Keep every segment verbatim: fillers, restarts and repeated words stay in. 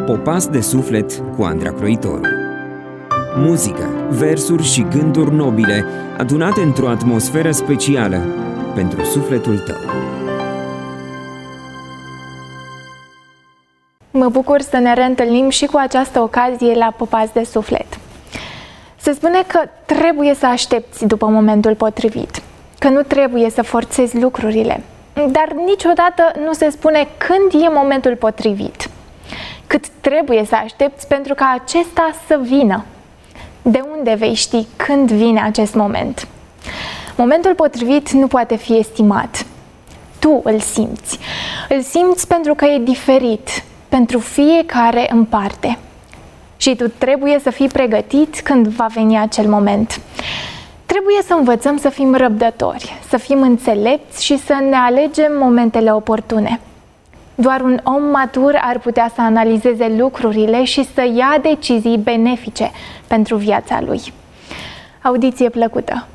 Popas de suflet cu Andra Croitoru. Muzică, versuri și gânduri nobile adunate într-o atmosferă specială pentru sufletul tău. Mă bucur să ne reîntâlnim și cu această ocazie la Popas de suflet. Se spune că trebuie să aștepți după momentul potrivit, că nu trebuie să forțezi lucrurile, dar niciodată nu se spune când e momentul potrivit, cât trebuie să aștepți pentru ca acesta să vină. De unde vei ști când vine acest moment? Momentul potrivit nu poate fi estimat. Tu îl simți. Îl simți pentru că e diferit pentru fiecare în parte. Și tu trebuie să fii pregătit când va veni acel moment. Trebuie să învățăm să fim răbdători, să fim înțelepți și să ne alegem momentele oportune. Doar un om matur ar putea să analizeze lucrurile și să ia decizii benefice pentru viața lui. Audiție plăcută!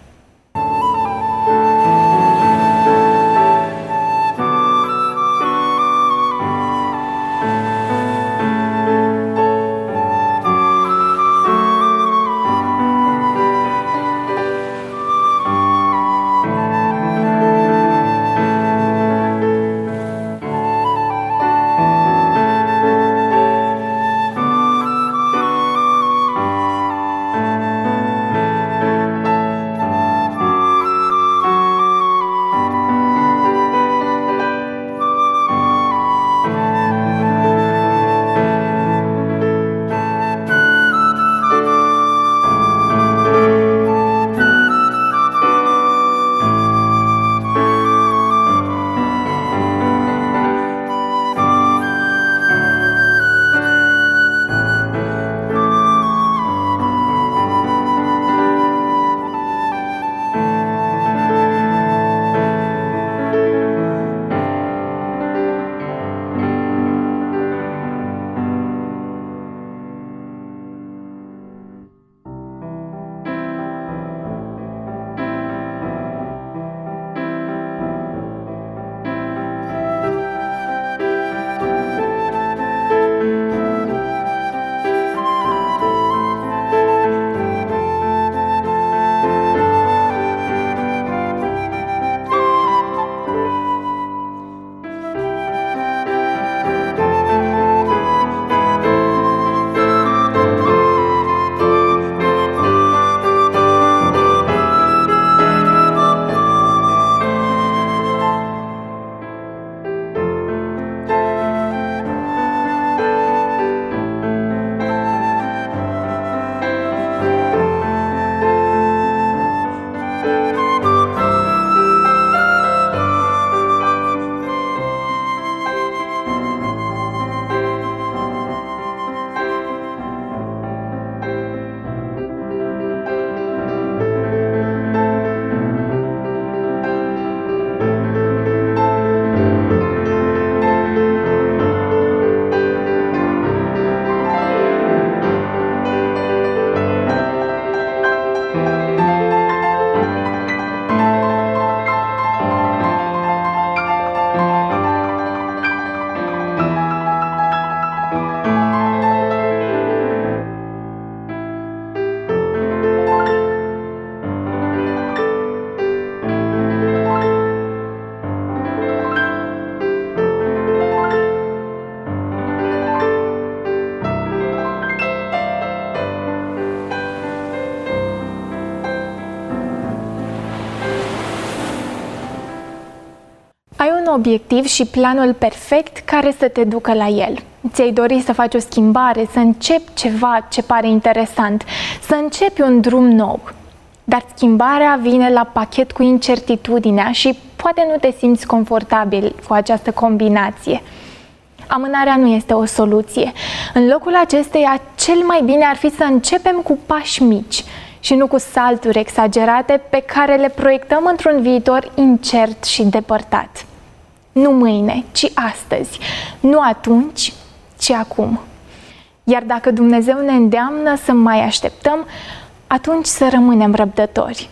Obiectiv și planul perfect care să te ducă la el. Ți-ai dori să faci o schimbare, să începi ceva ce pare interesant, să începi un drum nou. Dar schimbarea vine la pachet cu incertitudinea și poate nu te simți confortabil cu această combinație. Amânarea nu este o soluție. În locul acesteia, cel mai bine ar fi să începem cu pași mici și nu cu salturi exagerate pe care le proiectăm într-un viitor incert și depărtat. Nu mâine, ci astăzi. Nu atunci, ci acum. Iar dacă Dumnezeu ne îndeamnă să mai așteptăm, atunci să rămânem răbdători.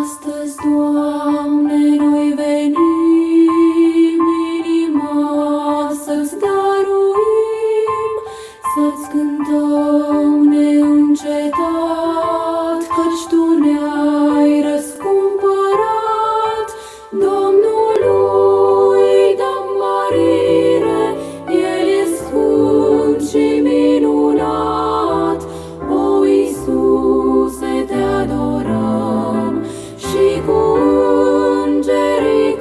Astăzi, Doamne, noi venim, inima să-ți dăruim, să-ți cântăm neîncetat, căci Tu ne-ai răscumpărat. Domnului dăm mărire, El e sfânt și minunat. O, Iisuse, Te adorăm și cu îngerii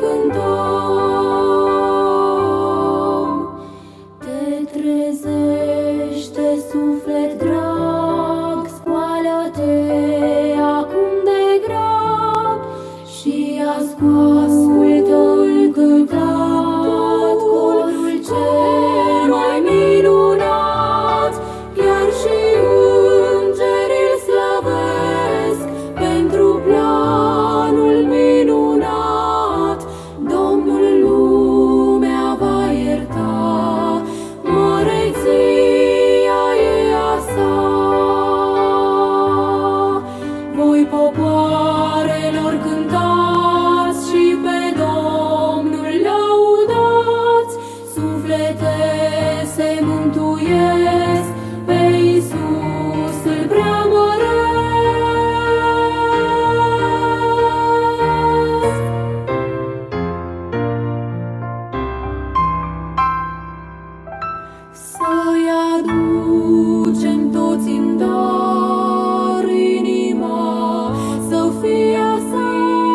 cântăm. Te trezește, suflet drag, scoală-te acum de grab și ascultă-L cântat corul cel mai minunat. Chiar și îngerii îl slăvesc pentru planul minunat. Domnul lumea va ierta, măreția e a sa. Voi, popoarelor, cântați și pe Domnul lăudați. Suflete se mântuiesc, pe Iisus îl preamăresc. Să-i aducem toți în dar, inima să fie a sa.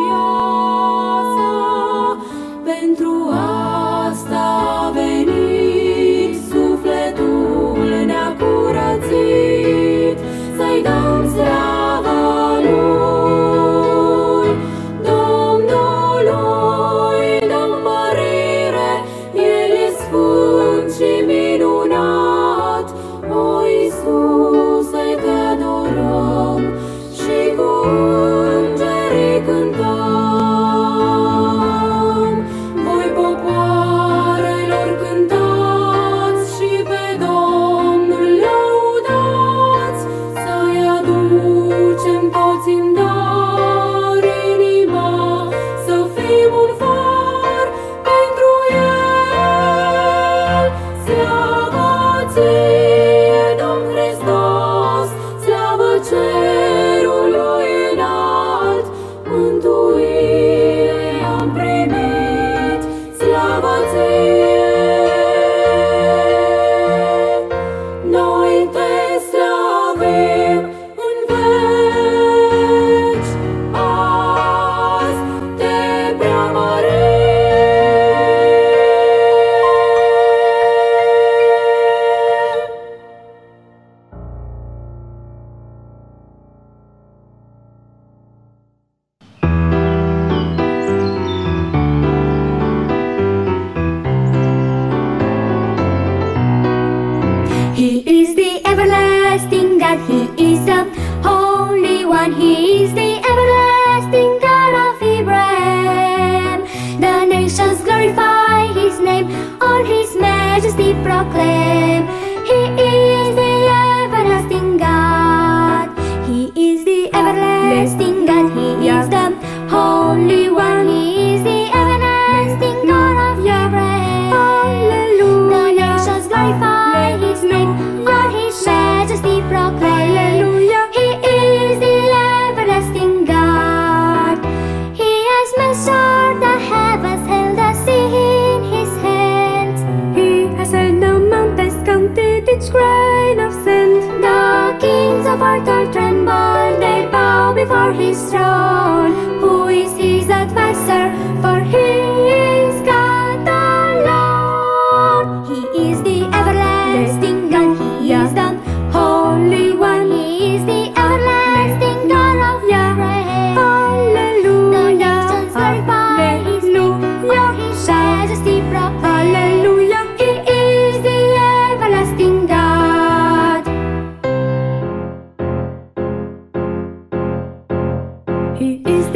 Pentru asta a venit, sufletul ne-a curățit. Să-i dăm slava Lui, Domnului dăm mărire, El e sfânt și minunat. O, Iisuse, Te adorăm și cu îngerii cântăm. Voi, popoarelor, cântați și pe Domnul lăudați. Să-i aducem toți în dar, inima să fim un far pentru El. Slavă Ție, Domn Hristos, slavă cerului înalt, mântuire am primit. Slavă Ție, noi Te slavim în veci, azi Te preamărim. He is the everlasting God, He is the Holy One, He is the everlasting God of Abraham. The nations glorify His name, all His majesty proclaim. He is the everlasting God, He is the everlasting God, He is the Holy One, He is the everlasting God of Abraham. Hallelujah. The nations glorify His name, all His majesty proclaim. Hallelujah. He is the everlasting God. He has measured the heavens, held the sea in His hands. He has held the mountains, counted each grain of sand. The kings of earth all tremble, they bow before His throne. Who is His advisor? For He is God alone. He is the everlasting God, He is the Holy One, He is the everlasting God of Abraham. Hallelujah. The nations glorify His name, for His majesty proclaim. Hallelujah. He is the everlasting God. He is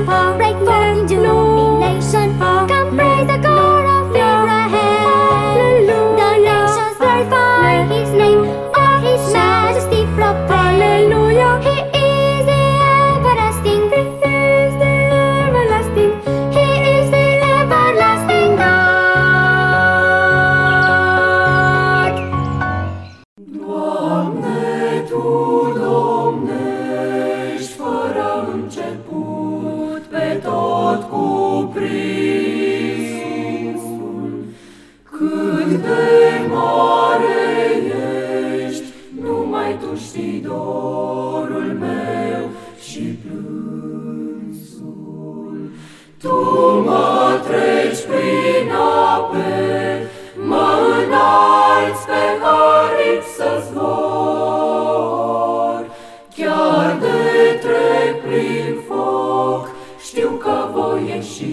break forth into illumination. Come praise the God of Abraham. The nations glorify His name, all His majesty proclaim. He is the everlasting, He is the everlasting, He is the everlasting God. Doamne, Tu domnești fără început, pe tot cuprinsul. Cât de mare ești, numai Tu știi dorul meu și plânsul. Tu mă treci prin ape, mă înalți pe aripi să zbor. Chiar de trec prin foc, știu că voi ieși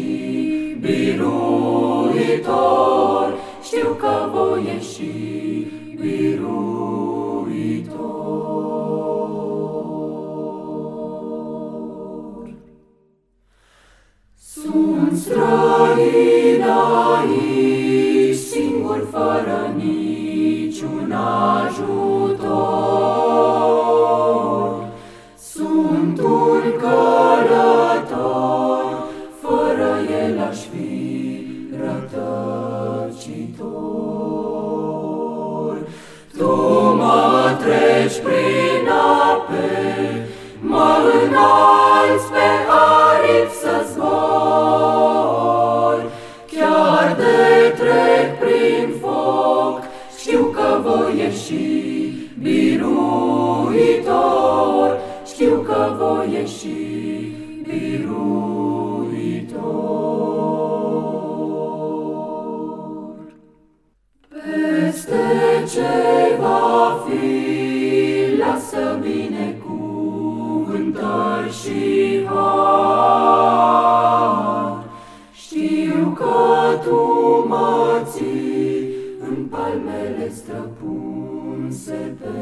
biruitor, știu că voi ieși biruitor. Sunt străin aici, singur fără niciun ajutor. Sunt un călător, fără el aș fi rătăcitor. Tu mă treci prin ape, mă înalți pe aripi să zbor. Chiar de trec prin foc, știu că voi ieși biruitor, știu că voi ieși biruitor. Peste ce va fi, lasă binecuvântări și har. Știu că Tu mă ții în palmele străpunse pe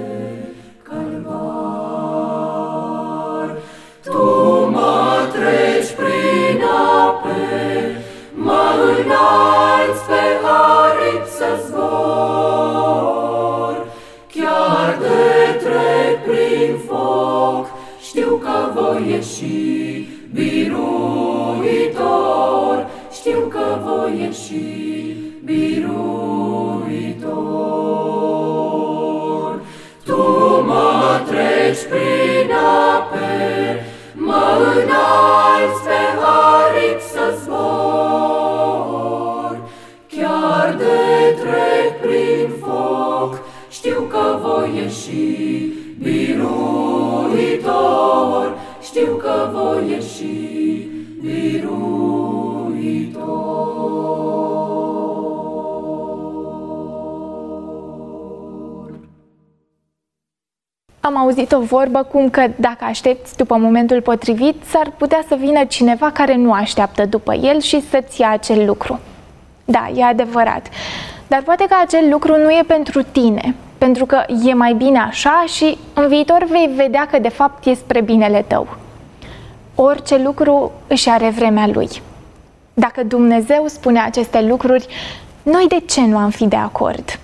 calvar. Tu mă treci prin ape, mă înalți pe aripi să zbor. Chiar de trec prin foc, știu că voi ieși biruitor, știu că voi ieși biruitor. Tu mă treci prin ape, mă înalți pe aripi să zbor. Chiar de trec prin foc, știu că voi ieși biruitor, știu că voi ieși biruitor. Am auzit o vorbă cum că dacă aștepți după momentul potrivit, s-ar putea să vină cineva care nu așteaptă după el și să-ți ia acel lucru. Da, e adevărat. Dar poate că acel lucru nu e pentru tine, pentru că e mai bine așa și în viitor vei vedea că de fapt e spre binele tău. Orice lucru își are vremea lui. Dacă Dumnezeu spune aceste lucruri, noi de ce nu am fi de acord?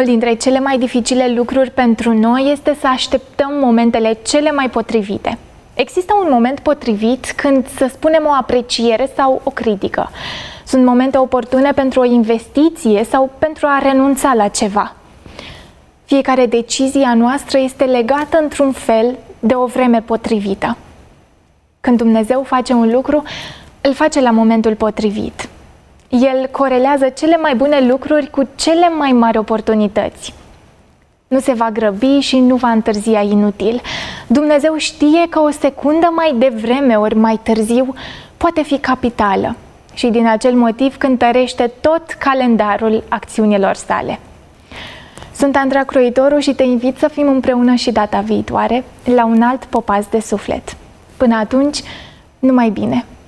Unul dintre cele mai dificile lucruri pentru noi este să așteptăm momentele cele mai potrivite. Există un moment potrivit când să spunem o apreciere sau o critică. Sunt momente oportune pentru o investiție sau pentru a renunța la ceva. Fiecare decizie a noastră este legată într-un fel de o vreme potrivită. Când Dumnezeu face un lucru, îl face la momentul potrivit. El corelează cele mai bune lucruri cu cele mai mari oportunități. Nu se va grăbi și nu va întârzia inutil. Dumnezeu știe că o secundă mai devreme ori mai târziu poate fi capitală și din acel motiv cântărește tot calendarul acțiunilor sale. Sunt Andra Croitoru și te invit să fim împreună și data viitoare la un alt popas de suflet. Până atunci, numai bine!